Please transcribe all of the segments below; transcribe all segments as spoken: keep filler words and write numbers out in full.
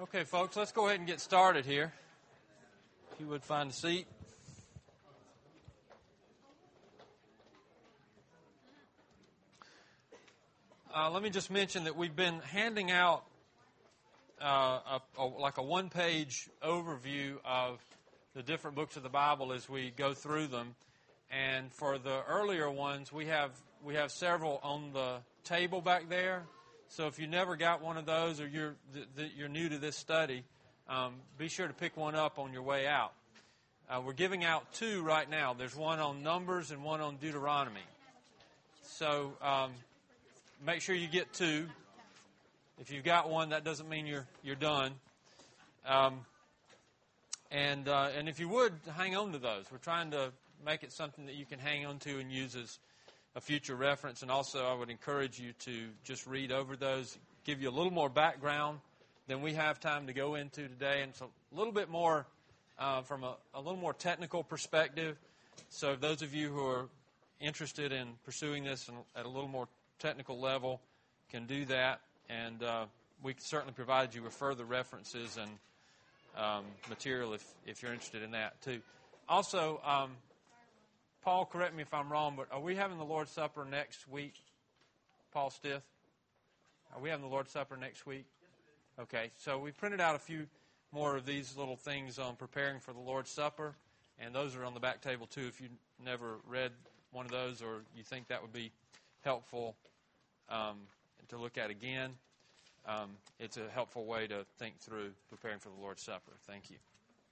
Okay, folks, let's go ahead and get started here. If you would find a seat. Uh, let me just mention that we've been handing out uh, a, a, like a one-page overview of the different books of the Bible as we go through them. And for the earlier ones, we have we have several on the table back there. So if you never got one of those, or you're th- th- you're new to this study, um, be sure to pick one up on your way out. Uh, we're giving out two right now. There's one on Numbers and one on Deuteronomy. So um, make sure you get two. If you've got one, that doesn't mean you're you're done. Um, and uh, and if you would, hang on to those. We're trying to make it something that you can hang on to and use as a future reference. And also, I would encourage you to just read over those, give you a little more background than we have time to go into today, and it's a little bit more uh, from a, a little more technical perspective. So those of you who are interested in pursuing this at a little more technical level can do that. And uh, we can certainly provide you with further references and um, material if, if you're interested in that too. Also, um, Paul, correct me if I'm wrong, but are we having the Lord's Supper next week? Paul Stith? Are we having the Lord's Supper next week? Okay, so we printed out a few more of these little things on preparing for the Lord's Supper, and those are on the back table too if you never read one of those or you think that would be helpful um, to look at again. Um, it's a helpful way to think through preparing for the Lord's Supper. Thank you.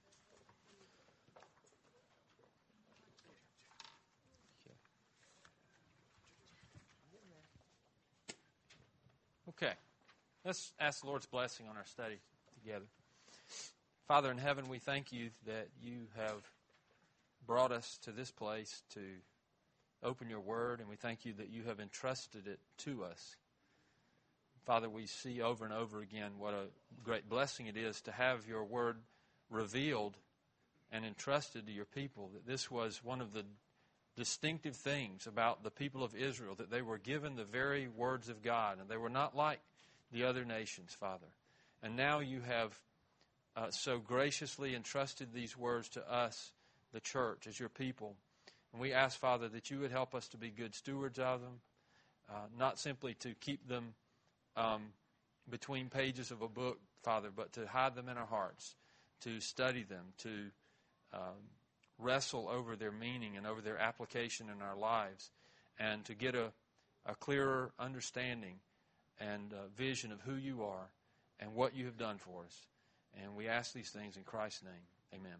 Okay, let's ask the Lord's blessing on our study together. Father in heaven, we thank you that you have brought us to this place to open your word, and we thank you that you have entrusted it to us. Father, we see over and over again what a great blessing it is to have your word revealed and entrusted to your people, that this was one of the distinctive things about the people of Israel, that they were given the very words of God, and they were not like the other nations, Father. And now you have uh, so graciously entrusted these words to us, the church, as your people. And we ask, Father, that you would help us to be good stewards of them, uh, not simply to keep them um, between pages of a book, Father, but to hide them in our hearts, to study them, to um, wrestle over their meaning and over their application in our lives, and to get a, a clearer understanding and uh, vision of who you are and what you have done for us. And we ask these things in Christ's name. Amen.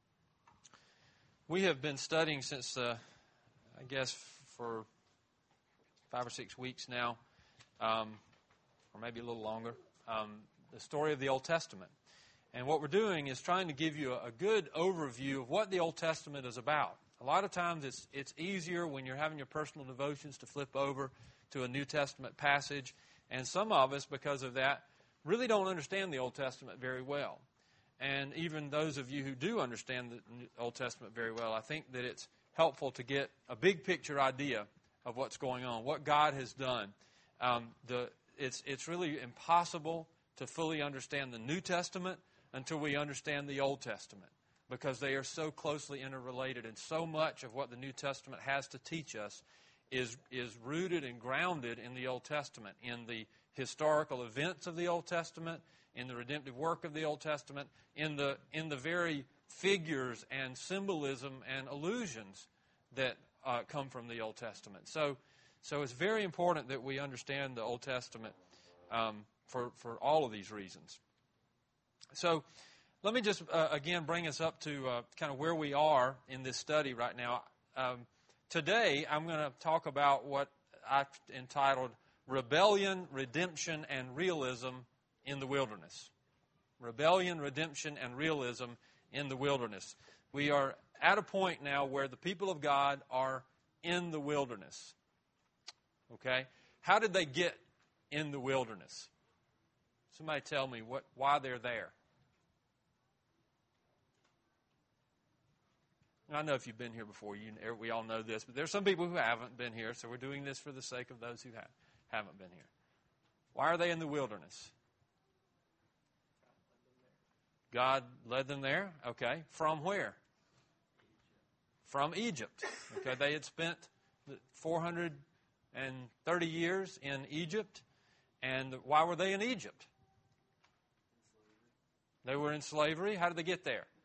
We have been studying since, uh, I guess, for five or six weeks now, um, or maybe a little longer, um, the story of the Old Testament. And what we're doing is trying to give you a good overview of what the Old Testament is about. A lot of times it's it's easier when you're having your personal devotions to flip over to a New Testament passage. And some of us, because of that, really don't understand the Old Testament very well. And even those of you who do understand the Old Testament very well, I think that it's helpful to get a big picture idea of what's going on, what God has done. Um, the it's it's really impossible to fully understand the New Testament until we understand the Old Testament, because they are so closely interrelated, and so much of what the New Testament has to teach us is is rooted and grounded in the Old Testament, in the historical events of the Old Testament, in the redemptive work of the Old Testament, in the in the very figures and symbolism and allusions that uh, come from the Old Testament. So, so it's very important that we understand the Old Testament um, for for all of these reasons. So let me just, uh, again, bring us up to uh, kind of where we are in this study right now. Um, today, I'm going to talk about what I've entitled Rebellion, Redemption, and Realism in the Wilderness. Rebellion, Redemption, and Realism in the Wilderness. We are at a point now where the people of God are in the wilderness. Okay? How did they get in the wilderness? Somebody tell me what why they're there. I know if you've been here before, you we all know this, but there's some people who haven't been here, so we're doing this for the sake of those who have, haven't been here. Why are they in the wilderness? God led them there. Okay. From where? From Egypt. Okay. They had spent four hundred thirty years in Egypt. And why were they in Egypt? They were in slavery. How did they get there?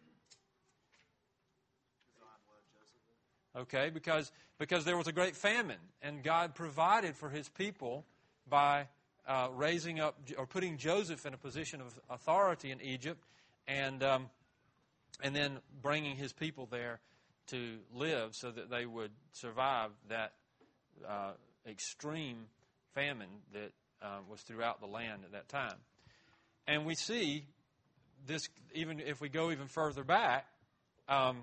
Okay, because because there was a great famine, and God provided for His people by uh, raising up or putting Joseph in a position of authority in Egypt, and um, and then bringing His people there to live so that they would survive that uh, extreme famine that uh, was throughout the land at that time. And we see this, even if we go even further back, um,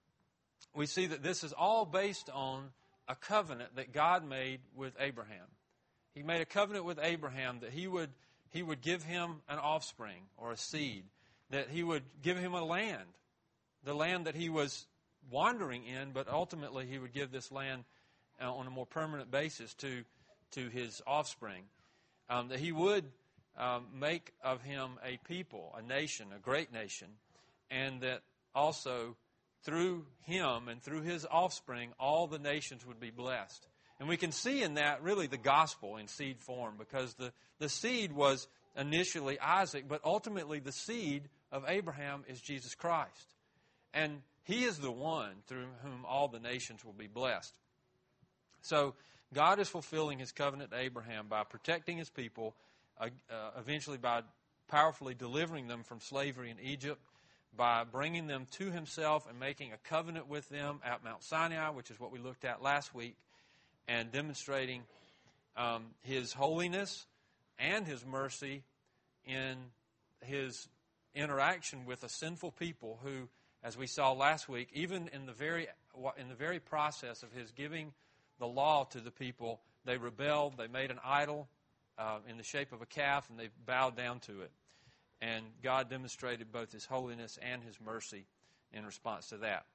we see that this is all based on a covenant that God made with Abraham. He made a covenant with Abraham that he would he would give him an offspring or a seed, that he would give him a land, the land that he was wandering in, but ultimately he would give this land uh, on a more permanent basis to to his offspring, um, that he would um, make of him a people, a nation, a great nation, and that also through him and through his offspring, all the nations would be blessed. And we can see in that really the gospel in seed form, because the, the seed was initially Isaac, but ultimately the seed of Abraham is Jesus Christ. And he is the one through whom all the nations will be blessed. So God is fulfilling his covenant to Abraham by protecting his people, uh, uh, eventually by powerfully delivering them from slavery in Egypt, by bringing them to himself and making a covenant with them at Mount Sinai, which is what we looked at last week, and demonstrating um, his holiness and his mercy in his interaction with a sinful people who, as we saw last week, even in the very in the very process of his giving the law to the people, they rebelled, they made an idol uh, in the shape of a calf, and they bowed down to it. And God demonstrated both his holiness and his mercy in response to that.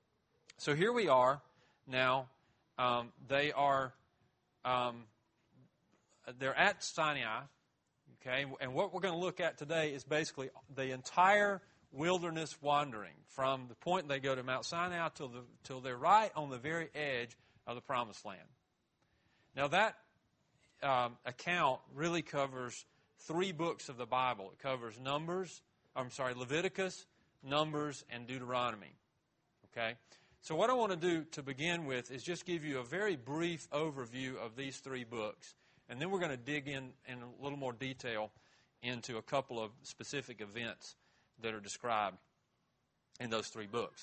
So here we are now. Um, they are um, they're at Sinai, okay? And what we're going to look at today is basically the entire wilderness wandering from the point they go to Mount Sinai till the till they're right on the very edge of the Promised Land. Now that um, account really covers three books of the Bible. It covers Numbers, I'm sorry, Leviticus, Numbers, and Deuteronomy. Okay? So what I want to do to begin with is just give you a very brief overview of these three books, and then we're going to dig in in a little more detail into a couple of specific events that are described in those three books.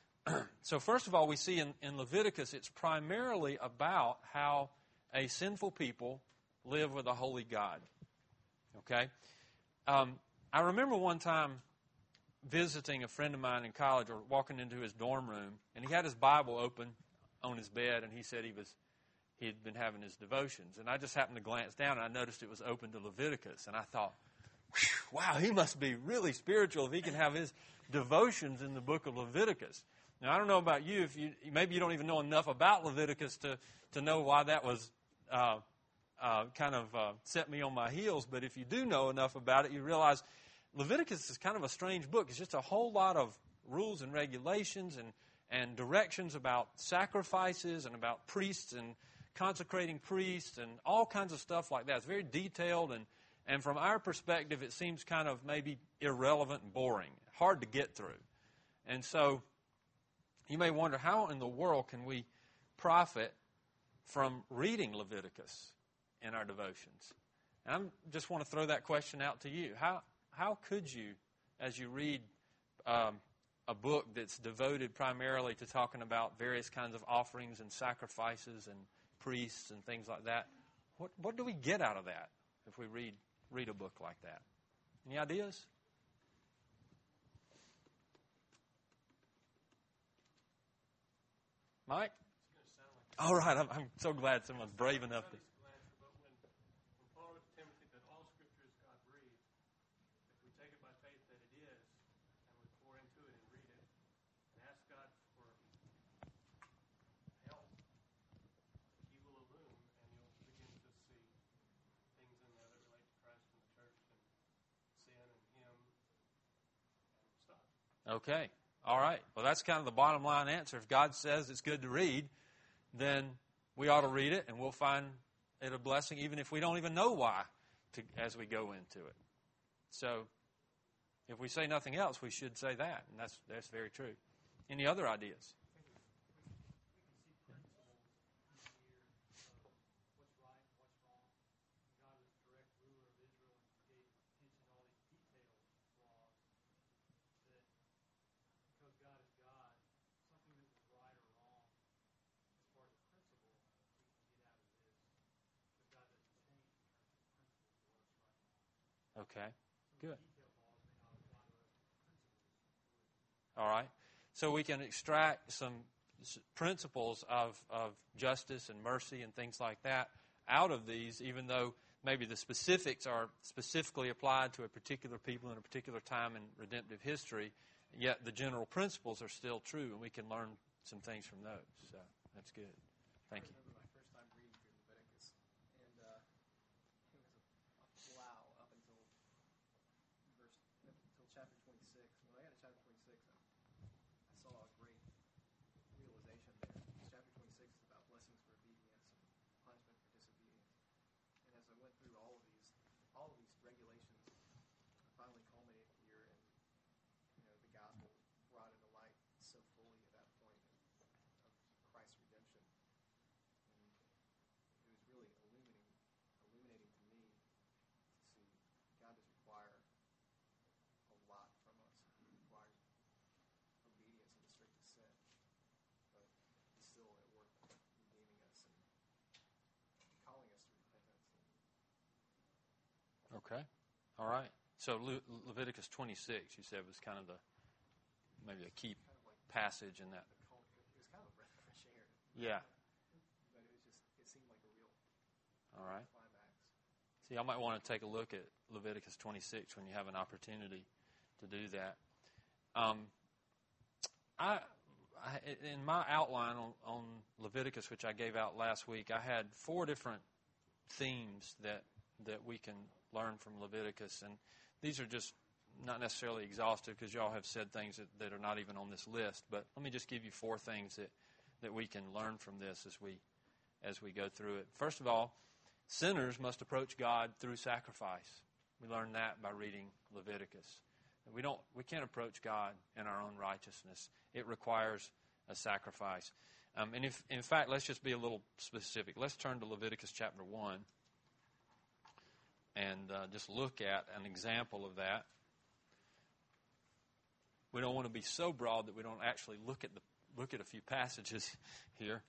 So first of all, we see in, in Leviticus, it's primarily about how a sinful people live with a holy God. Okay? Um, I remember one time visiting a friend of mine in college, or walking into his dorm room, and he had his Bible open on his bed, and he said he was he had been having his devotions. And I just happened to glance down, and I noticed it was open to Leviticus. And I thought, wow, he must be really spiritual if he can have his devotions in the book of Leviticus. Now, I don't know about you. If you maybe you don't even know enough about Leviticus to, to know why that was uh, uh, kind of uh, set me on my heels. But if you do know enough about it, you realize Leviticus is kind of a strange book. It's just a whole lot of rules and regulations and, and directions about sacrifices and about priests and consecrating priests and all kinds of stuff like that. It's very detailed, and, and from our perspective, it seems kind of maybe irrelevant and boring, hard to get through. And so you may wonder, how in the world can we profit from reading Leviticus in our devotions? And I just want to throw that question out to you. How how could you, as you read um, a book that's devoted primarily to talking about various kinds of offerings and sacrifices and priests and things like that, what what do we get out of that if we read read a book like that? Any ideas? Mike? All right, I'm, I'm so glad someone's brave enough to. Okay. All right. Well, that's kind of the bottom line answer. If God says it's good to read, then we ought to read it, and we'll find it a blessing, even if we don't even know why, to, as we go into it. So, if we say nothing else, we should say that, and that's that's very true. Any other ideas? Okay, good. All right. So we can extract some principles of, of justice and mercy and things like that out of these, even though maybe the specifics are specifically applied to a particular people in a particular time in redemptive history, yet the general principles are still true, and we can learn some things from those. So that's good. Thank you. Okay. All right. So Le- Leviticus twenty-six, you said, was kind of the maybe a key passage in that. It was kind of a breath of fresh air. Yeah. But it was just, it seemed like a real All right. climax. See, I might want to take a look at Leviticus twenty-six when you have an opportunity to do that. Um, I, I in my outline on, on Leviticus, which I gave out last week, I had four different themes that that we can learn from Leviticus, and these are just not necessarily exhaustive because y'all have said things that, that are not even on this list, but let me just give you four things that, that we can learn from this as we as we go through it. First of all, sinners must approach God through sacrifice. We learn that by reading Leviticus. We don't we can't approach God in our own righteousness. It requires a sacrifice. Um, and if in fact, let's just be a little specific. Let's turn to Leviticus chapter one. And uh, just look at an example of that. We don't want to be so broad that we don't actually look at the look at a few passages here.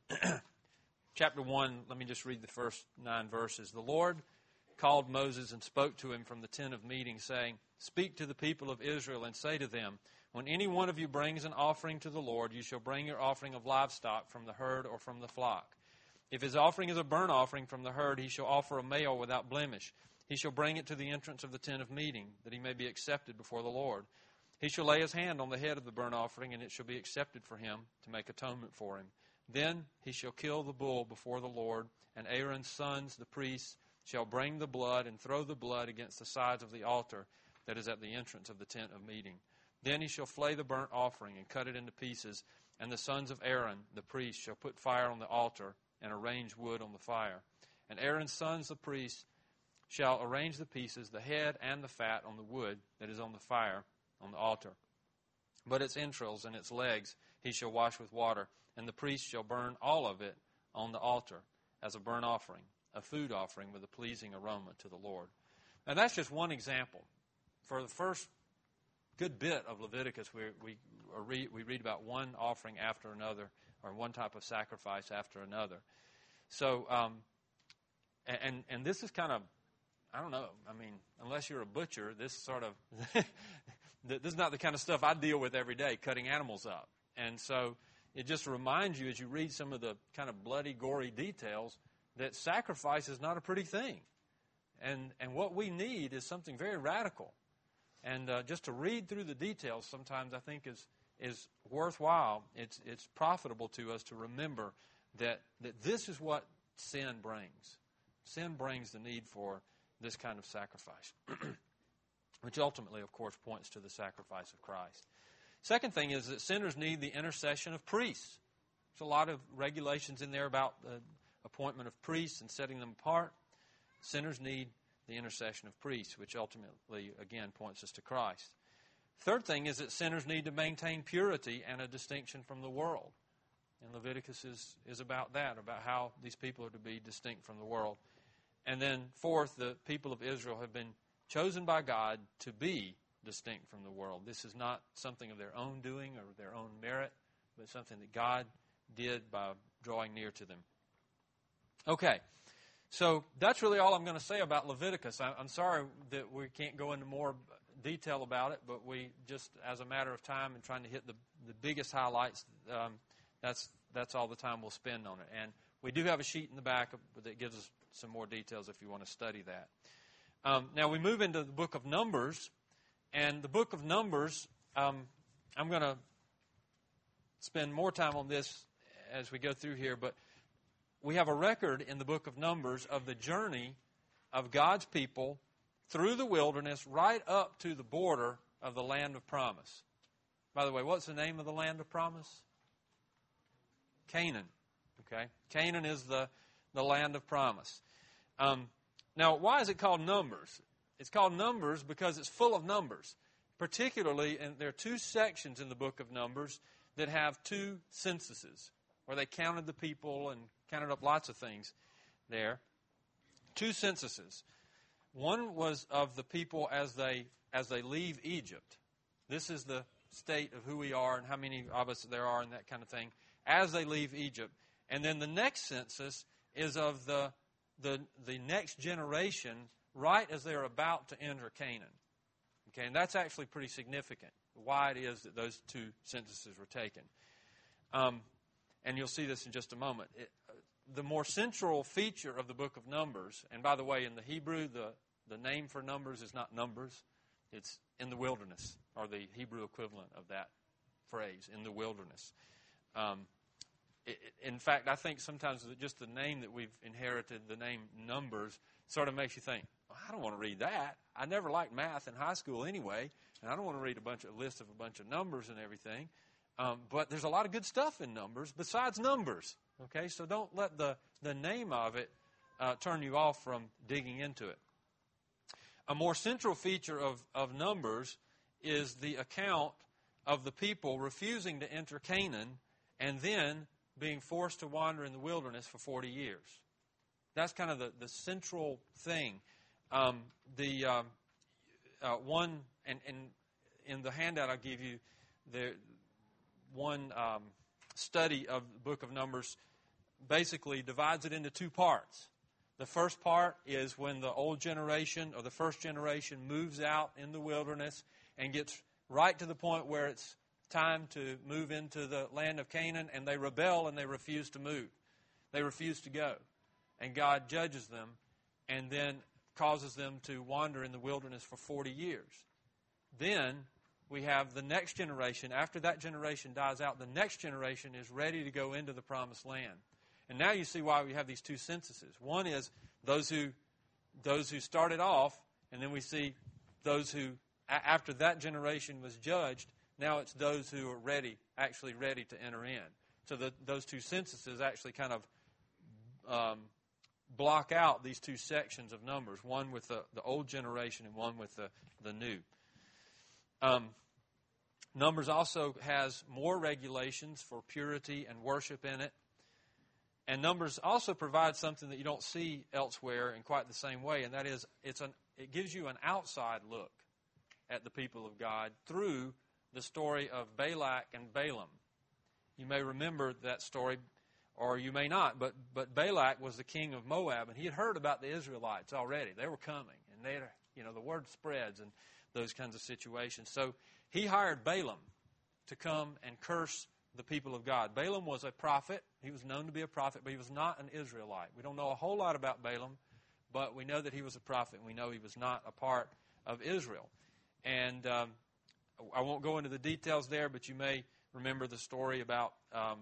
Chapter one, let me just read the first nine verses. The Lord called Moses and spoke to him from the tent of meeting, saying, "Speak to the people of Israel and say to them, when any one of you brings an offering to the Lord, you shall bring your offering of livestock from the herd or from the flock. If his offering is a burnt offering from the herd, he shall offer a male without blemish. He shall bring it to the entrance of the tent of meeting, that he may be accepted before the Lord. He shall lay his hand on the head of the burnt offering, and it shall be accepted for him to make atonement for him. Then he shall kill the bull before the Lord, and Aaron's sons, the priests, shall bring the blood and throw the blood against the sides of the altar that is at the entrance of the tent of meeting. Then he shall flay the burnt offering and cut it into pieces, and the sons of Aaron, the priest, shall put fire on the altar and arrange wood on the fire. And Aaron's sons, the priests, shall arrange the pieces, the head and the fat, on the wood that is on the fire on the altar. But its entrails and its legs he shall wash with water, and the priest shall burn all of it on the altar as a burnt offering, a food offering with a pleasing aroma to the Lord." Now that's just one example. For the first good bit of Leviticus, we we read, we read about one offering after another, or one type of sacrifice after another. So, um, and and this is kind of, I don't know, I mean, unless you're a butcher, this sort of, this is not the kind of stuff I deal with every day, cutting animals up. And so it just reminds you as you read some of the kind of bloody, gory details that sacrifice is not a pretty thing. And and what we need is something very radical. And uh, just to read through the details sometimes I think is is worthwhile. It's it's profitable to us to remember that that this is what sin brings. Sin brings the need for this kind of sacrifice, which ultimately, of course, points to the sacrifice of Christ. Second thing is that sinners need the intercession of priests. There's a lot of regulations in there about the appointment of priests and setting them apart. Sinners need the intercession of priests, which ultimately, again, points us to Christ. Third thing is that sinners need to maintain purity and a distinction from the world. And Leviticus is, is about that, about how these people are to be distinct from the world. And then fourth, the people of Israel have been chosen by God to be distinct from the world. This is not something of their own doing or their own merit, but something that God did by drawing near to them. Okay, so that's really all I'm going to say about Leviticus. I, I'm sorry that we can't go into more detail about it, but we just, as a matter of time and trying to hit the, the biggest highlights, um, that's that's all the time we'll spend on it. And we do have a sheet in the back that gives us some more details if you want to study that. Um, now we move into the book of Numbers, and the book of Numbers, um, I'm going to spend more time on this as we go through here, but we have a record in the book of Numbers of the journey of God's people through the wilderness right up to the border of the land of promise. By the way, what's the name of the land of promise? Canaan. Okay, Canaan is the, the land of promise. Um, now, why is it called Numbers? It's called Numbers because it's full of numbers. Particularly, and there are two sections in the book of Numbers that have two censuses, where they counted the people and counted up lots of things there. Two censuses. One was of the people as they as they leave Egypt. This is the state of who we are and how many of us there are and that kind of thing as they leave Egypt. And then the next census is of the the the next generation right as they're about to enter Canaan. Okay, and that's actually pretty significant, why it is that those two censuses were taken. Um, and you'll see this in just a moment. It, uh, the more central feature of the book of Numbers, and by the way, in the Hebrew, the, the name for Numbers is not Numbers. It's in the wilderness, or the Hebrew equivalent of that phrase, in the wilderness. Um, it, in fact, I think sometimes just the name that we've inherited, the name Numbers, sort of makes you think, well, I don't want to read that. I never liked math in high school anyway, and I don't want to read a bunch of a list of a bunch of numbers and everything. Um, but there's a lot of good stuff in Numbers besides numbers. Okay, so don't let the, the name of it uh, turn you off from digging into it. A more central feature of, of Numbers is the account of the people refusing to enter Canaan and then being forced to wander in the wilderness for forty years. That's kind of the, the central thing. Um, the um, uh, one, and, and in the handout I'll give you, the one um, study of the book of Numbers basically divides it into two parts. The first part is when the old generation or the first generation moves out in the wilderness and gets right to the point where it's time to move into the land of Canaan, and they rebel and they refuse to move. They refuse to go. And God judges them and then causes them to wander in the wilderness for forty years. Then we have the next generation. After that generation dies out, the next generation is ready to go into the promised land. And now you see why we have these two censuses. One is those who those who started off, and then we see those who, after that generation was judged, now it's those who are ready, actually ready to enter in. So the, those two censuses actually kind of um, block out these two sections of Numbers, one with the, the old generation and one with the, the new. Um, Numbers also has more regulations for purity and worship in it. And Numbers also provides something that you don't see elsewhere in quite the same way, and that is it's an, it gives you an outside look at the people of God through the story of Balak and Balaam. You may remember that story, or you may not, but, but Balak was the king of Moab, and he had heard about the Israelites already. They were coming, and they, you know, the word spreads and those kinds of situations. So he hired Balaam to come and curse the people of God. Balaam was a prophet. He was known to be a prophet, but he was not an Israelite. We don't know a whole lot about Balaam, but we know that he was a prophet, and we know he was not a part of Israel. And um, I won't go into the details there, but you may remember the story about um,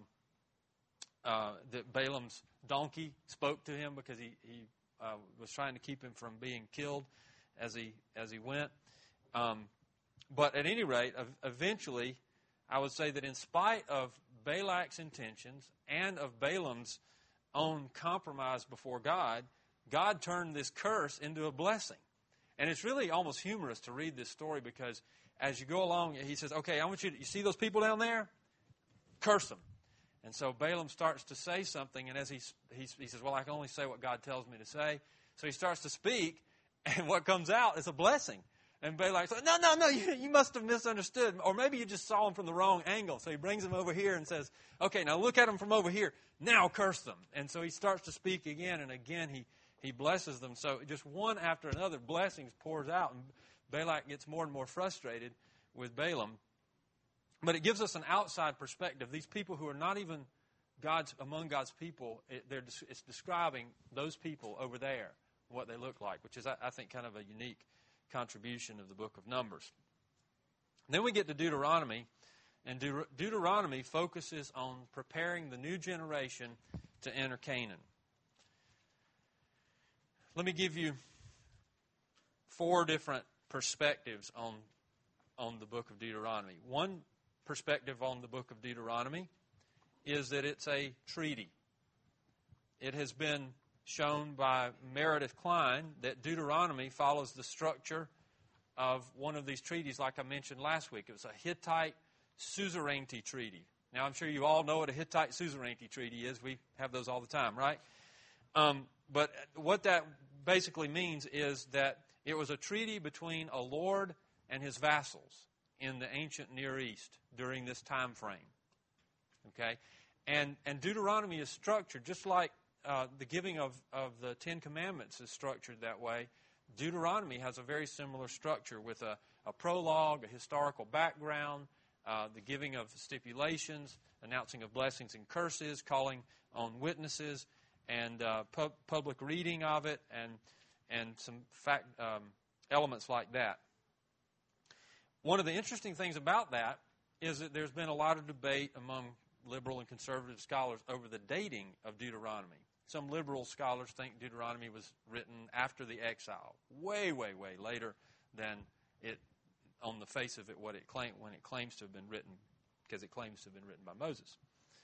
uh, that Balaam's donkey spoke to him because he, he uh, was trying to keep him from being killed as he as he went. Um, but at any rate, eventually, I would say that in spite of Balak's intentions and of Balaam's own compromise before God, God turned this curse into a blessing. And it's really almost humorous to read this story because as you go along, he says, okay, I want you to, you see those people down there? Curse them. And so Balaam starts to say something, and as he, he, he says, well, I can only say what God tells me to say. So he starts to speak, and what comes out is a blessing. And Balak says, no, no, no, you, you must have misunderstood. Or maybe you just saw him from the wrong angle. So he brings him over here and says, okay, now look at him from over here. Now curse them. And so he starts to speak again, and again he, he blesses them. So just one after another, blessings pours out. And Balak gets more and more frustrated with Balaam. But it gives us an outside perspective. These people who are not even God's among God's people, it, they're, it's describing those people over there, what they look like, which is, I, I think, kind of a unique contribution of the book of Numbers. And then we get to Deuteronomy, and Deut- Deuteronomy focuses on preparing the new generation to enter Canaan. Let me give you four different perspectives on, on the book of Deuteronomy. One perspective on the book of Deuteronomy is that it's a treaty. It has been shown by Meredith Klein that Deuteronomy follows the structure of one of these treaties like I mentioned last week. It was a Hittite suzerainty treaty. Now, I'm sure you all know what a Hittite suzerainty treaty is. We have those all the time, right? Um, but what that basically means is that it was a treaty between a lord and his vassals in the ancient Near East during this time frame. Okay? And, and Deuteronomy is structured just like Uh, the giving of, of the Ten Commandments is structured that way. Deuteronomy has a very similar structure with a, a prologue, a historical background, uh, the giving of stipulations, announcing of blessings and curses, calling on witnesses, and uh, pu- public reading of it, and and some fact um, elements like that. One of the interesting things about that is that there's been a lot of debate among liberal and conservative scholars over the dating of Deuteronomy. Some liberal scholars think Deuteronomy was written after the exile, way, way, way later than it, on the face of it, what it claim, when it claims to have been written, because it claims to have been written by Moses.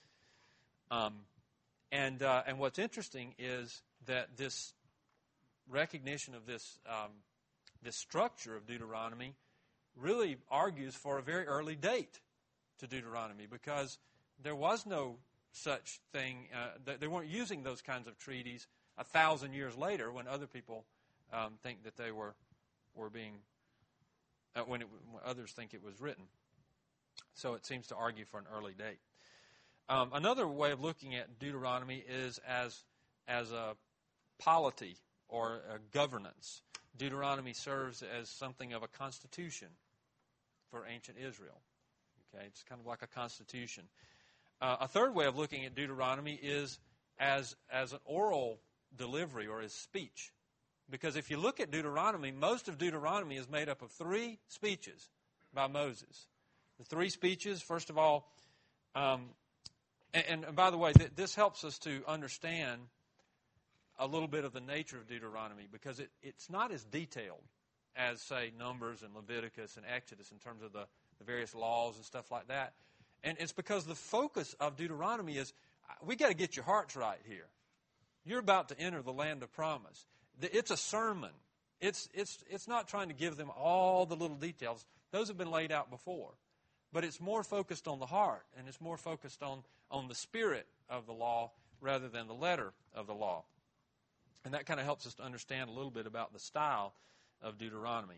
Um, and uh, and what's interesting is that this recognition of this um, this structure of Deuteronomy really argues for a very early date to Deuteronomy, because there was no such thing. Uh, they weren't using those kinds of treaties a thousand years later when other people um, think that they were were being, uh, when, it, when others think it was written. So it seems to argue for an early date. Um, another way of looking at Deuteronomy is as as a polity or a governance. Deuteronomy serves as something of a constitution for ancient Israel. Okay, it's kind of like a constitution. Uh, a third way of looking at Deuteronomy is as as an oral delivery or as speech. Because if you look at Deuteronomy, most of Deuteronomy is made up of three speeches by Moses. The three speeches, first of all, um, and, and by the way, th- this helps us to understand a little bit of the nature of Deuteronomy, because it, it's not as detailed as, say, Numbers and Leviticus and Exodus in terms of the, the various laws and stuff like that. And it's because the focus of Deuteronomy is, we got to get your hearts right here. You're about to enter the land of promise. It's a sermon. It's it's it's not trying to give them all the little details. Those have been laid out before. But it's more focused on the heart, and it's more focused on, on the spirit of the law rather than the letter of the law. And that kind of helps us to understand a little bit about the style of Deuteronomy.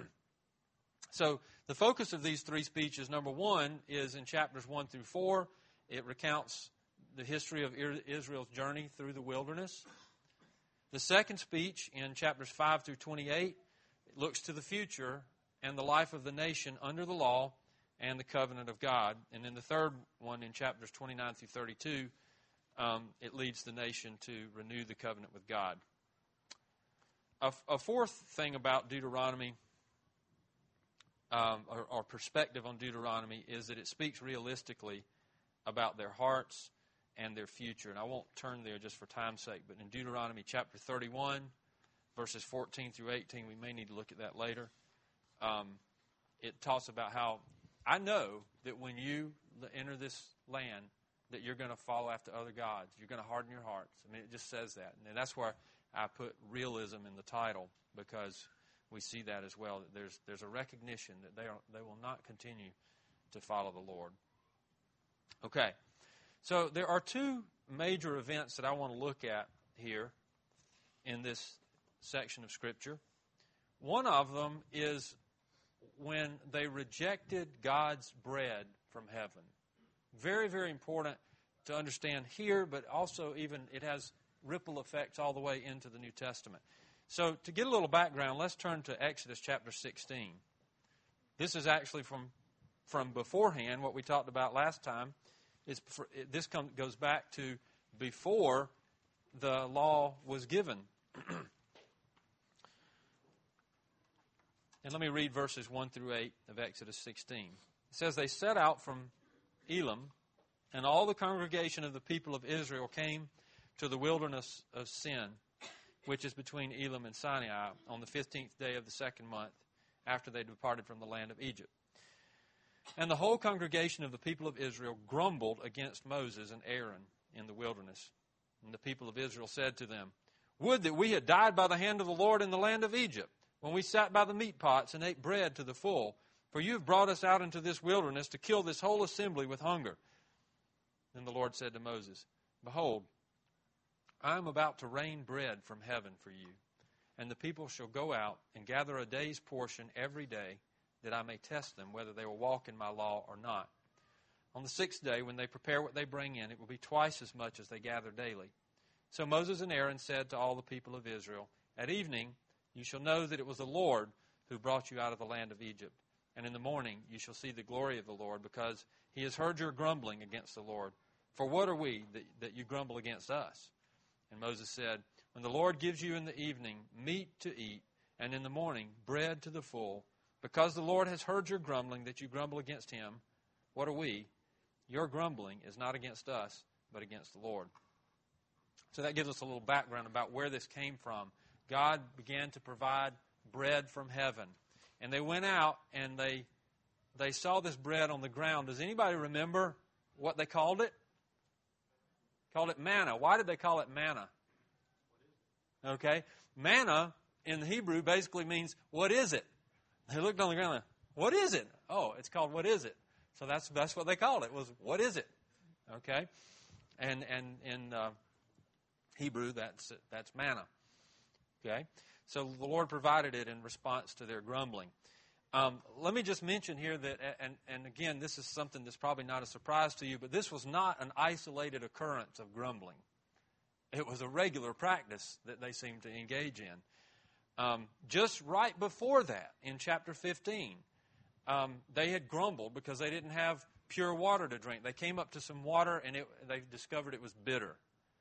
So the focus of these three speeches, number one, is in chapters one through four. It recounts the history of Israel's journey through the wilderness. The second speech in chapters five through twenty-eight looks to the future and the life of the nation under the law and the covenant of God. And then the third one in chapters twenty-nine through thirty-two, um, it leads the nation to renew the covenant with God. A, a fourth thing about Deuteronomy, um, or, or perspective on Deuteronomy, is that it speaks realistically about their hearts and their future. And I won't turn there just for time's sake, but in Deuteronomy chapter thirty-one, verses fourteen through eighteen, we may need to look at that later. Um, it talks about how I know that when you enter this land, that you're going to follow after other gods. You're going to harden your hearts. I mean, it just says that. And that's where I put realism in the title, because we see that as well. That there's there's a recognition that they are they will not continue to follow the Lord. Okay, so there are two major events that I want to look at here in this section of Scripture. One of them is when they rejected God's bread from heaven. Very, very important to understand here, but also even it has ripple effects all the way into the New Testament. So to get a little background, let's turn to Exodus chapter sixteen. This is actually from, from beforehand, what we talked about last time. Is for, this come, goes back to before the law was given. And let me read verses one through eight of Exodus sixteen. It says, "They set out from Elim, and all the congregation of the people of Israel came to the wilderness of Sin, which is between Elim and Sinai, on the fifteenth day of the second month, after they departed from the land of Egypt. And the whole congregation of the people of Israel grumbled against Moses and Aaron in the wilderness. And the people of Israel said to them, 'Would that we had died by the hand of the Lord in the land of Egypt, when we sat by the meat pots and ate bread to the full. For you have brought us out into this wilderness to kill this whole assembly with hunger.' Then the Lord said to Moses, 'Behold, I am about to rain bread from heaven for you, and the people shall go out and gather a day's portion every day, that I may test them whether they will walk in my law or not. On the sixth day, when they prepare what they bring in, it will be twice as much as they gather daily.' So Moses and Aaron said to all the people of Israel, 'At evening you shall know that it was the Lord who brought you out of the land of Egypt. And in the morning you shall see the glory of the Lord, because he has heard your grumbling against the Lord. For what are we that, that you grumble against us?' And Moses said, 'When the Lord gives you in the evening meat to eat, and in the morning bread to the full, because the Lord has heard your grumbling, that you grumble against him, what are we? Your grumbling is not against us, but against the Lord.'" So that gives us a little background about where this came from. God began to provide bread from heaven. And they went out and they they saw this bread on the ground. Does anybody remember what they called it? Called it manna. Why did they call it manna? Okay. Manna in the Hebrew basically means, what is it? They looked on the ground and, what is it? Oh, it's called what is it? So that's that's what they called it, was what is it? Okay. And and in uh, Hebrew, that's that's manna. Okay. So the Lord provided it in response to their grumbling. Um, let me just mention here that, and, and again, this is something that's probably not a surprise to you, but this was not an isolated occurrence of grumbling. It was a regular practice that they seemed to engage in. Um, just right before that, in chapter fifteen, um, they had grumbled because they didn't have pure water to drink. They came up to some water, and it, they discovered it was bitter.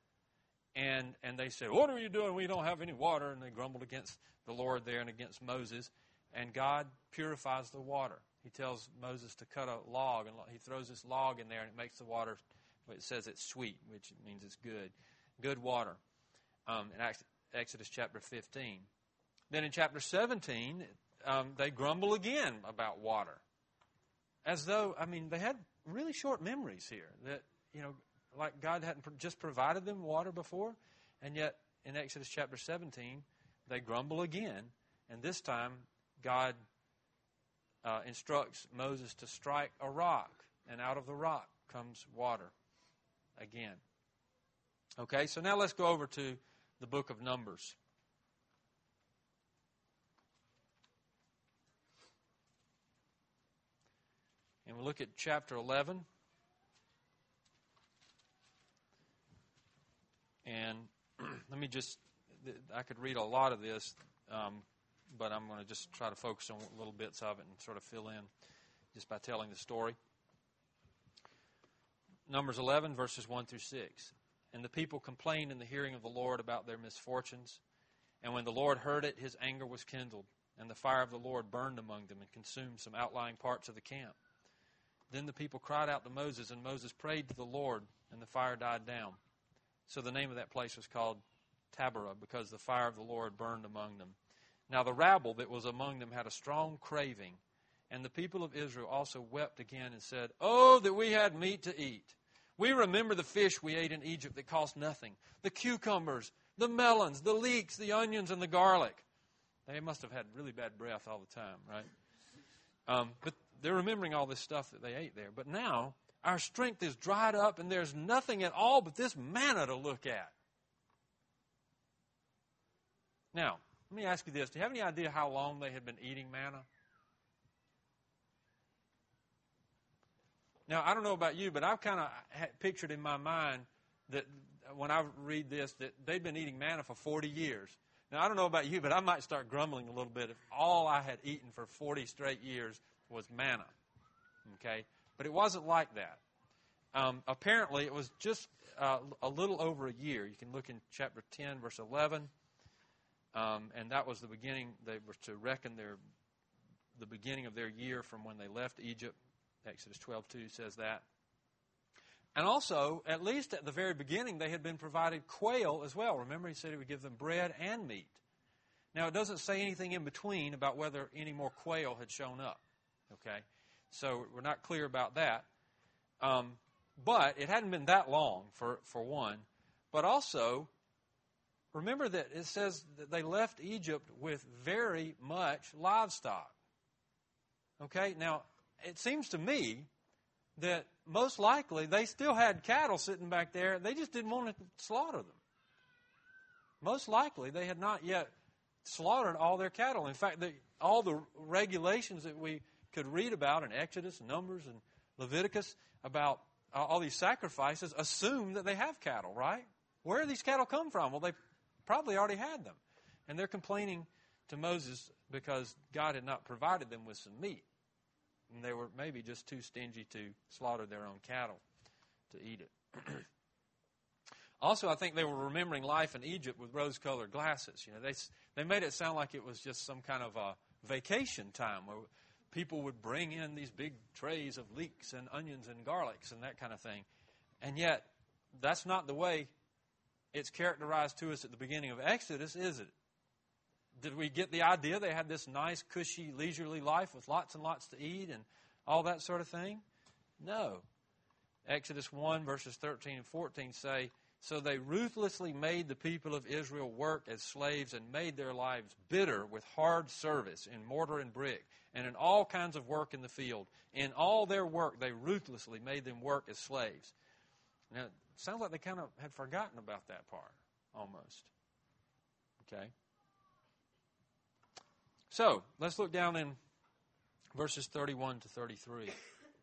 And and they said, "What are you doing? We don't have any water." And they grumbled against the Lord there and against Moses. And God purifies the water. He tells Moses to cut a log, and he throws this log in there, and it makes the water, it says it's sweet, which means it's good. Good water. Um, in Exodus chapter fifteen. Then in chapter seventeen, um, they grumble again about water. As though, I mean, they had really short memories here. That, you know, like God hadn't just provided them water before, and yet in Exodus chapter seventeen, they grumble again, and this time God uh, instructs Moses to strike a rock, and out of the rock comes water again. Okay, so now let's go over to the book of Numbers. And we'll look at chapter eleven. And let me just, I could read a lot of this, um, but I'm going to just try to focus on little bits of it and sort of fill in just by telling the story. Numbers eleven, verses one through six. And the people complained in the hearing of the Lord about their misfortunes. And when the Lord heard it, his anger was kindled, and the fire of the Lord burned among them and consumed some outlying parts of the camp. Then the people cried out to Moses, and Moses prayed to the Lord, and the fire died down. So the name of that place was called Taberah, because the fire of the Lord burned among them. Now the rabble that was among them had a strong craving, And the people of Israel also wept again and said, "Oh, that we had meat to eat. We remember the fish we ate in Egypt that cost nothing, the cucumbers, the melons, the leeks, the onions, and the garlic." They must have had really bad breath all the time, right? Um, but they're remembering all this stuff that they ate there. But now, our strength is dried up, and there's nothing at all but this manna to look at. Now, let me ask you this. Do you have any idea how long they had been eating manna? Now, I don't know about you, but I've kind of pictured in my mind that when I read this, that they've been eating manna for forty years. Now, I don't know about you, but I might start grumbling a little bit if all I had eaten for forty straight years was manna. Okay? But it wasn't like that. Um, apparently, it was just uh, a little over a year. You can look in chapter ten, verse eleven. Um, and that was the beginning. They were to reckon their the beginning of their year from when they left Egypt. Exodus twelve two says that. And also, at least at the very beginning, they had been provided quail as well. Remember, he said he would give them bread and meat. Now, it doesn't say anything in between about whether any more quail had shown up. Okay? So we're not clear about that. Um, but it hadn't been that long, for, for one. But also, remember that it says that they left Egypt with very much livestock. Okay? Now, it seems to me that most likely they still had cattle sitting back there. They just didn't want to slaughter them. Most likely they had not yet slaughtered all their cattle. In fact, the, all the regulations that we could read about in Exodus and Numbers and Leviticus about uh, all these sacrifices assume that they have cattle, right? Where do these cattle come from? Well, they probably already had them. And they're complaining to Moses because God had not provided them with some meat. And they were maybe just too stingy to slaughter their own cattle to eat it. Also, I think they were remembering life in Egypt with rose-colored glasses. You know, they they made it sound like it was just some kind of a vacation time where people would bring in these big trays of leeks and onions and garlics and that kind of thing. And yet, that's not the way it's characterized to us at the beginning of Exodus, is it? Did we get the idea they had this nice, cushy, leisurely life with lots and lots to eat and all that sort of thing? No. Exodus one, verses thirteen and fourteen say, "So they ruthlessly made the people of Israel work as slaves and made their lives bitter with hard service in mortar and brick and in all kinds of work in the field. In all their work, they ruthlessly made them work as slaves." Now, it sounds like they kind of had forgotten about that part, almost. Okay? So, let's look down in verses thirty-one to thirty-three.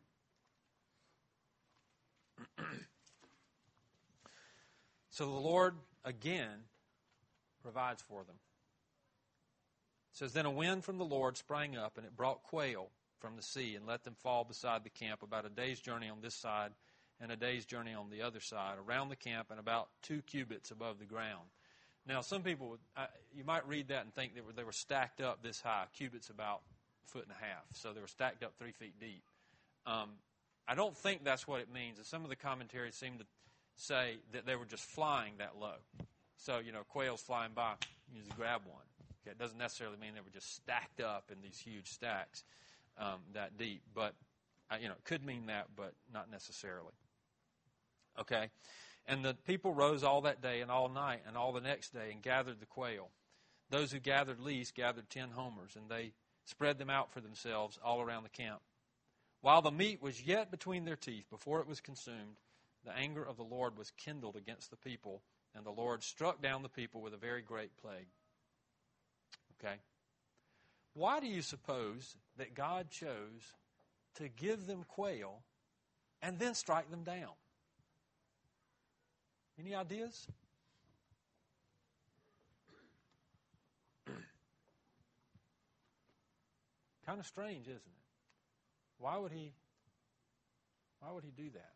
So the Lord again provides for them. It says, "Then a wind from the Lord sprang up, and it brought quail from the sea and let them fall beside the camp about a day's journey on this side and a day's journey on the other side, around the camp and about two cubits above the ground." Now, some people, would, uh, you might read that and think they were, they were stacked up this high. Cubits about a foot and a half. So they were stacked up three feet deep. Um, I don't think that's what it means. And some of the commentaries seem to say that they were just flying that low. So, you know, quails flying by, you just grab one. Okay, it doesn't necessarily mean they were just stacked up in these huge stacks um, that deep. But, uh, you know, it could mean that, but not necessarily. Okay. And the people rose all that day and all night and all the next day and gathered the quail. Those who gathered least gathered ten homers, and they spread them out for themselves all around the camp. While the meat was yet between their teeth, before it was consumed, the anger of the Lord was kindled against the people, and the Lord struck down the people with a very great plague. Okay? Why do you suppose that God chose to give them quail and then strike them down? Any ideas? Kind of strange, isn't it? Why would he why would he do that?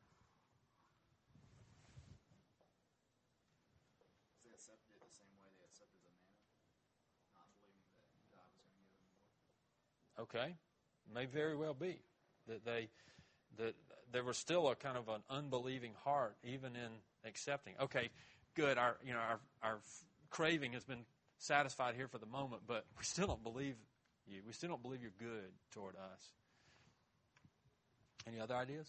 They accepted it the same way they accepted the manna, not believing that God was going to give them more. Okay. May very well be that they that there was still a kind of an unbelieving heart even in accepting. Okay, good. Our you know our our craving has been satisfied here for the moment, but we still don't believe you. We still don't believe you're good toward us. Any other ideas?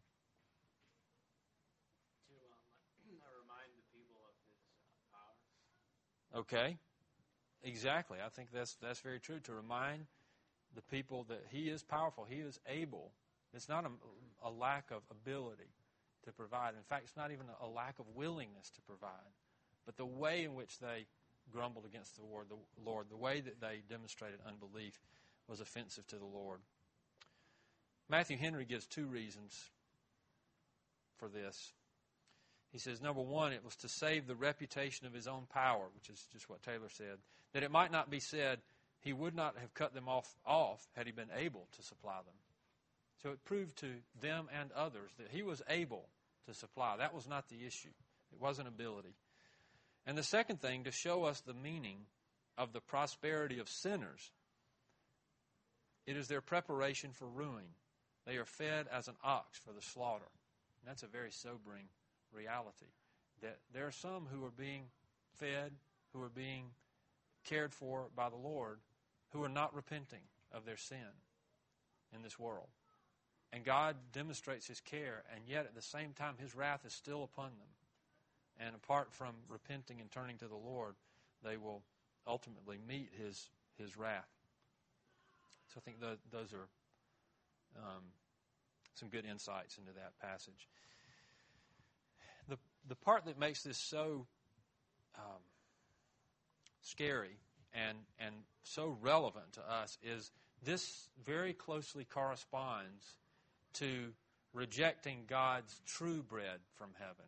To um, remind the people of his uh, power. Okay. Exactly. I think that's that's very true. To remind the people that he is powerful. He is able. It's not a, a lack of ability to provide. In fact, it's not even a lack of willingness to provide. But the way in which they grumbled against the Lord, the Lord, the way that they demonstrated unbelief was offensive to the Lord. Matthew Henry gives two reasons for this. He says, number one, it was to save the reputation of his own power, which is just what Taylor said, that it might not be said he would not have cut them off, off had he been able to supply them. So it proved to them and others that he was able to supply. That was not the issue. It wasn't ability. And the second thing, to show us the meaning of the prosperity of sinners. It is their preparation for ruin. They are fed as an ox for the slaughter. And that's a very sobering reality. That there are some who are being fed, who are being cared for by the Lord, who are not repenting of their sin in this world. And God demonstrates his care, and yet at the same time his wrath is still upon them. And apart from repenting and turning to the Lord, they will ultimately meet his his wrath. So I think the, those are um, some good insights into that passage. The the part that makes this so um, scary and and so relevant to us is this very closely corresponds to rejecting God's true bread from heaven.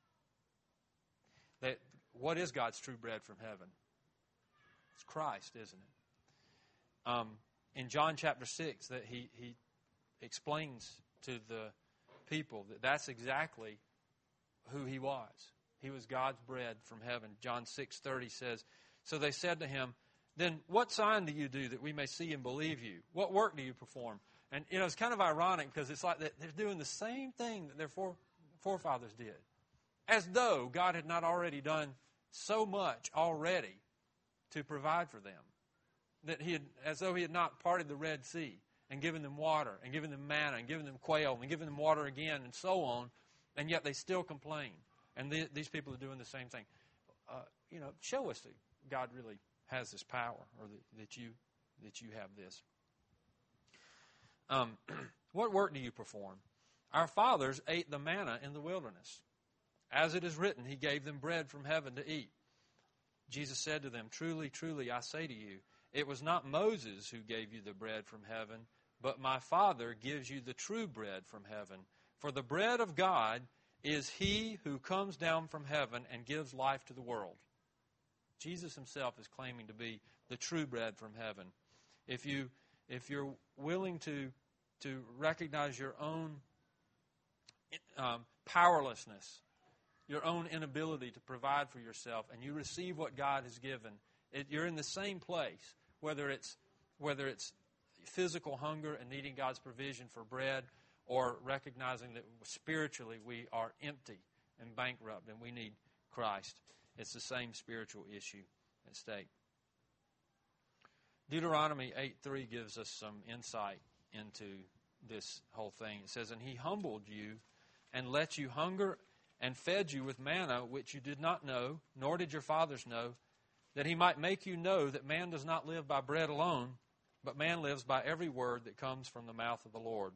That what is God's true bread from heaven? It's Christ, isn't it? Um, in John chapter six, that he, he explains to the people that that's exactly who he was. He was God's bread from heaven. John six thirty says, so they said to him, then what sign do you do that we may see and believe you? What work do you perform? And, you know, it's kind of ironic because it's like they're doing the same thing that their fore, forefathers did. As though God had not already done so much already to provide for them. That he had, as though he had not parted the Red Sea and given them water and given them manna and given them quail and given them water again and so on. And yet they still complain. And the, these people are doing the same thing. Uh, you know, show us that God really has this power, or that, that you that you have this. Um, what work do you perform? Our fathers ate the manna in the wilderness. As it is written, he gave them bread from heaven to eat. Jesus said to them, truly, truly, I say to you, it was not Moses who gave you the bread from heaven, but my Father gives you the true bread from heaven. For the bread of God is he who comes down from heaven and gives life to the world. Jesus himself is claiming to be the true bread from heaven. If you, if you're willing to, to recognize your own um, powerlessness, your own inability to provide for yourself, and you receive what God has given, it, you're in the same place, whether it's whether it's physical hunger and needing God's provision for bread, or recognizing that spiritually we are empty and bankrupt and we need Christ. It's the same spiritual issue at stake. Deuteronomy eight three gives us some insight into this whole thing. It says, and he humbled you and let you hunger and fed you with manna which you did not know, nor did your fathers know, that he might make you know that man does not live by bread alone, but man lives by every word that comes from the mouth of the Lord.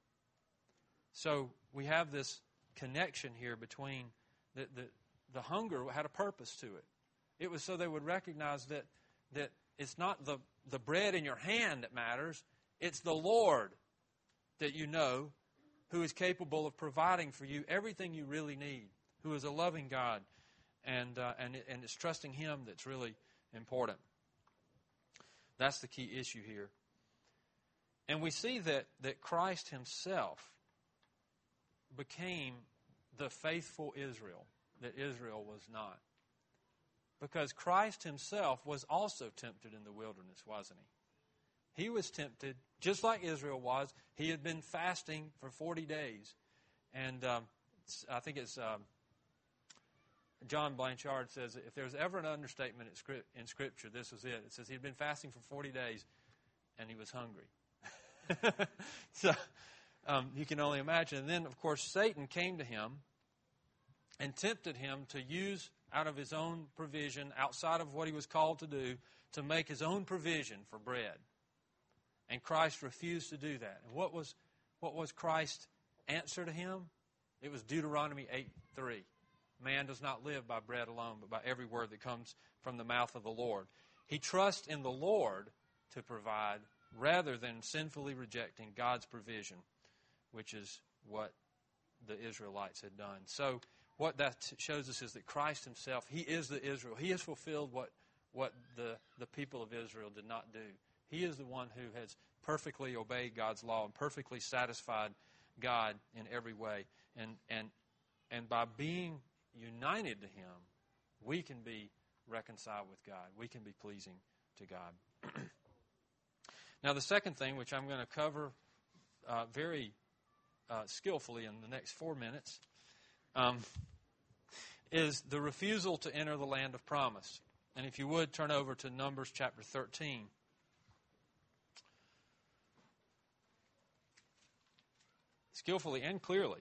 So we have this connection here between the, the, the hunger had a purpose to it. It was so they would recognize that, that it's not the, the bread in your hand that matters, it's the Lord that you know, who is capable of providing for you everything you really need, who is a loving God, and uh, and and it's trusting him that's really important. That's the key issue here. And we see that, that Christ himself became the faithful Israel that Israel was not. Because Christ himself was also tempted in the wilderness, wasn't he? He was tempted, just like Israel was. He had been fasting for forty days. And um, I think it's um, John Blanchard says, if there's ever an understatement in Scripture, this was it. It says he'd been fasting for forty days and he was hungry. so Um, you can only imagine. And then, of course, Satan came to him and tempted him to use out of his own provision, outside of what he was called to do, to make his own provision for bread. And Christ refused to do that. And what was what was Christ's answer to him? It was Deuteronomy eight three. Man does not live by bread alone, but by every word that comes from the mouth of the Lord. He trusts in the Lord to provide rather than sinfully rejecting God's provision, which is what the Israelites had done. So what that shows us is that Christ himself, he is the Israel. He has fulfilled what, what the, the people of Israel did not do. He is the one who has perfectly obeyed God's law and perfectly satisfied God in every way. And, and, and by being united to him, we can be reconciled with God. We can be pleasing to God. Now, the second thing, which I'm going to cover uh, very uh, skillfully in the next four minutes, um, is the refusal to enter the land of promise. And if you would, turn over to Numbers chapter thirteen. Skillfully and clearly.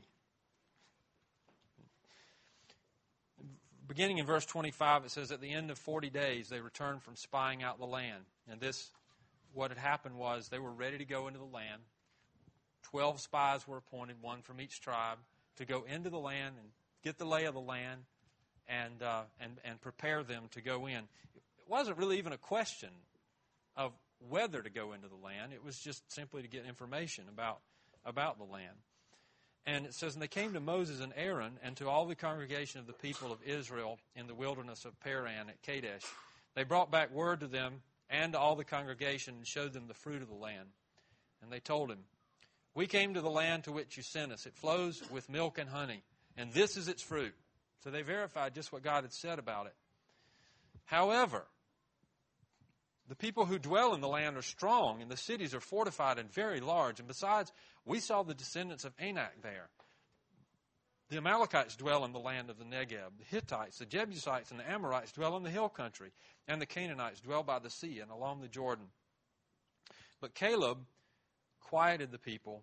Beginning in verse twenty-five, it says, at the end of forty days, they returned from spying out the land. And this, what had happened was, they were ready to go into the land. Twelve spies were appointed, one from each tribe, to go into the land and get the lay of the land and uh, and and prepare them to go in. It wasn't really even a question of whether to go into the land. It was just simply to get information about about the land. And it says, and they came to Moses and Aaron and to all the congregation of the people of Israel in the wilderness of Paran at Kadesh. They brought back word to them and to all the congregation and showed them the fruit of the land. And they told him, we came to the land to which you sent us. It flows with milk and honey, and this is its fruit. So they verified just what God had said about it. However, the people who dwell in the land are strong, and the cities are fortified and very large. And besides, we saw the descendants of Anak there. The Amalekites dwell in the land of the Negeb. The Hittites, the Jebusites, and the Amorites dwell in the hill country. And the Canaanites dwell by the sea and along the Jordan. But Caleb quieted the people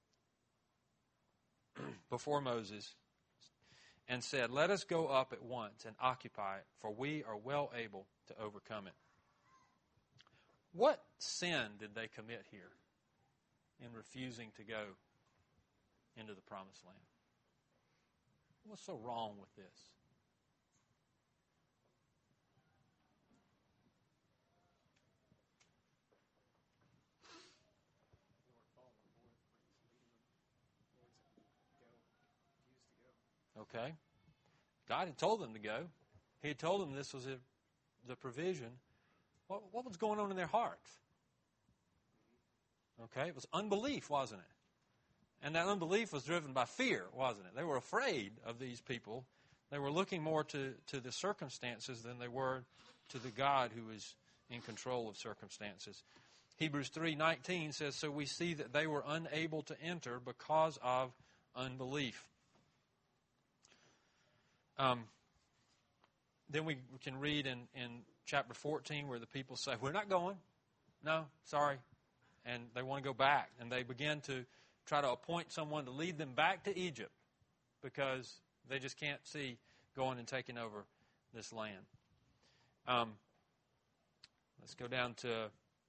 before Moses and said, let us go up at once and occupy it, for we are well able to overcome it. What sin did they commit here in refusing to go into the promised land? What's so wrong with this? Okay. God had told them to go. He had told them this was a, the provision. What, what was going on in their hearts? Okay, it was unbelief, wasn't it? And that unbelief was driven by fear, wasn't it? They were afraid of these people. They were looking more to, to the circumstances than they were to the God who is in control of circumstances. Hebrews three nineteen says, so we see that they were unable to enter because of unbelief. Um, then we can read in, in chapter fourteen where the people say, we're not going. No, sorry. And they want to go back. And they begin to try to appoint someone to lead them back to Egypt because they just can't see going and taking over this land. Um, let's go down to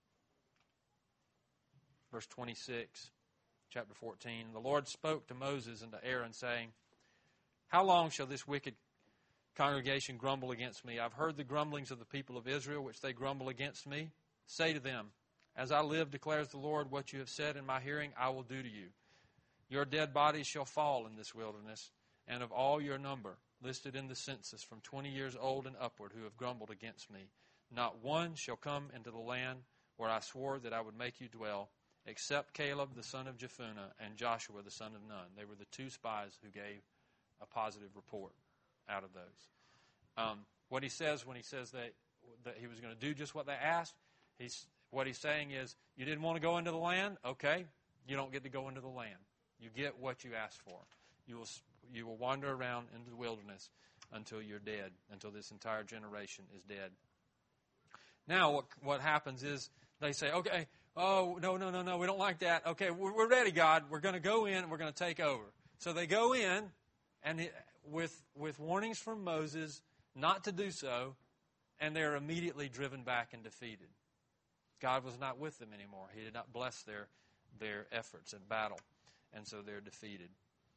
verse twenty-six, chapter fourteen. The Lord spoke to Moses and to Aaron, saying, how long shall this wicked congregation grumble against me? I've heard the grumblings of the people of Israel, which they grumble against me. Say to them, as I live, declares the Lord, what you have said in my hearing, I will do to you. Your dead bodies shall fall in this wilderness, and of all your number, listed in the census from twenty years old and upward, who have grumbled against me, not one shall come into the land where I swore that I would make you dwell, except Caleb the son of Jephunneh and Joshua the son of Nun. They were the two spies who gave a positive report out of those. Um, what he says when he says that, that he was going to do just what they asked, he's, what he's saying is, you didn't want to go into the land? Okay, you don't get to go into the land. You get what you asked for. You will, you will wander around into the wilderness until you're dead, until this entire generation is dead. Now what, what happens is they say, okay, Oh, no, no, no, no, we don't like that. Okay, we're, we're ready, God. We're going to go in and we're going to take over. So they go in, and it, with with warnings from Moses not to do so, and they're immediately driven back and defeated. God was not with them anymore. He did not bless their their efforts in battle, and so they're defeated.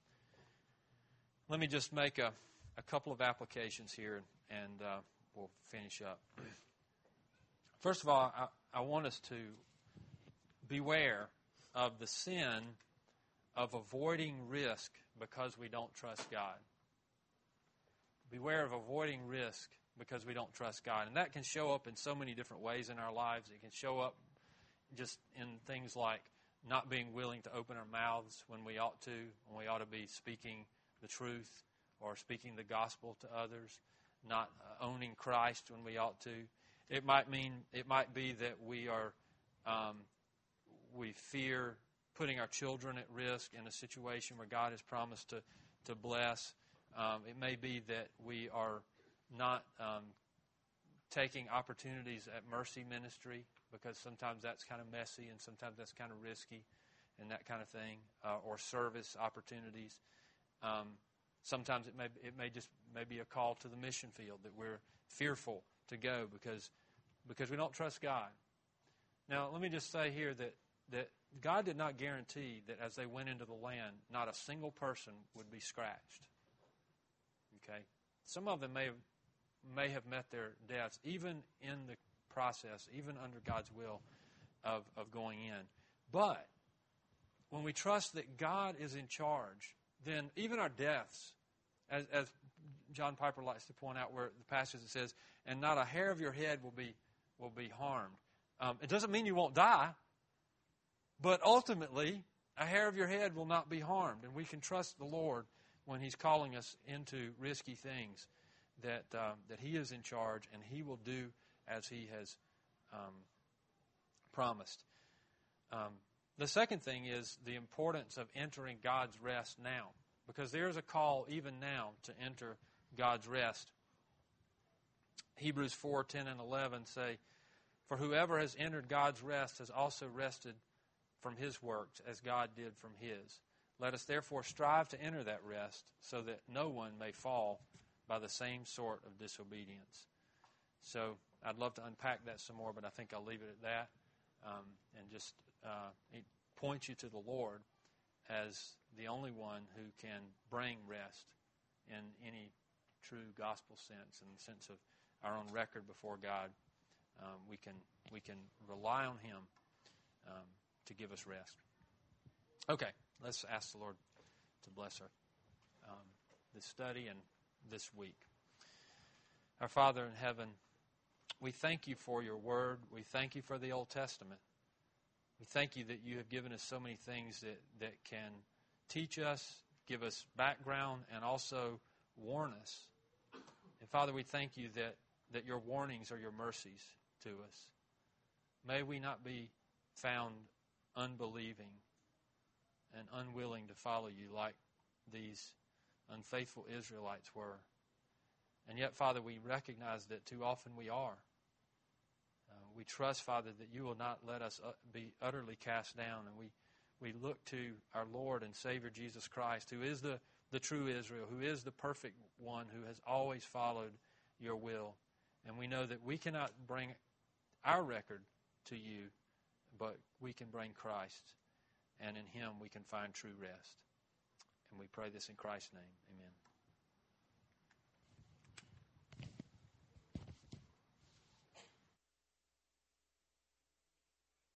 Let me just make a, a couple of applications here, and uh, we'll finish up. First of all, I, I want us to beware of the sin of avoiding risk because we don't trust God. Beware of avoiding risk because we don't trust God. And that can show up in so many different ways in our lives. It can show up just in things like not being willing to open our mouths when we ought to, when we ought to be speaking the truth or speaking the gospel to others, not uh, owning Christ when we ought to. It might mean, it might be that we are, um, we fear putting our children at risk in a situation where God has promised to, to bless. Um, it may be that we are not um, taking opportunities at mercy ministry because sometimes that's kind of messy and sometimes that's kind of risky and that kind of thing, uh, or service opportunities. Um, sometimes it may it may just may be a call to the mission field that we're fearful to go because because we don't trust God. Now, let me just say here that that God did not guarantee that as they went into the land, not a single person would be scratched. Okay? Some of them may have, may have met their deaths, even in the process, even under God's will of, of going in. But when we trust that God is in charge, then even our deaths, as, as John Piper likes to point out where the passage that says, and not a hair of your head will be will be harmed. Um, it doesn't mean you won't die, but ultimately, a hair of your head will not be harmed. And we can trust the Lord when He's calling us into risky things, that um, that He is in charge and He will do as He has um, promised. Um, the second thing is the importance of entering God's rest now, because there is a call even now to enter God's rest. Hebrews four, ten, and eleven say, for whoever has entered God's rest has also rested from his works as God did from his. Let us therefore strive to enter that rest so that no one may fall by the same sort of disobedience. So I'd love to unpack that some more, but I think I'll leave it at that um, and just uh, point you to the Lord as the only one who can bring rest in any true gospel sense, in the sense of our own record before God. Um, we can we can rely on Him um, to give us rest. Okay, let's ask the Lord to bless our um, this study and this week. Our Father in heaven, we thank You for Your Word. We thank You for the Old Testament. We thank You that You have given us so many things that, that can teach us, give us background, and also warn us. And Father, we thank You that, that Your warnings are Your mercies to us. May we not be found unbelieving and unwilling to follow You like these unfaithful Israelites were. And yet, Father, we recognize that too often we are. Uh, we trust, Father, that You will not let us uh, be utterly cast down. And we, we look to our Lord and Savior Jesus Christ, who is the, the true Israel, who is the perfect one, who has always followed Your will. And we know that we cannot bring our record to You, but we can bring Christ. And in Him we can find true rest. And we pray this in Christ's name. Amen.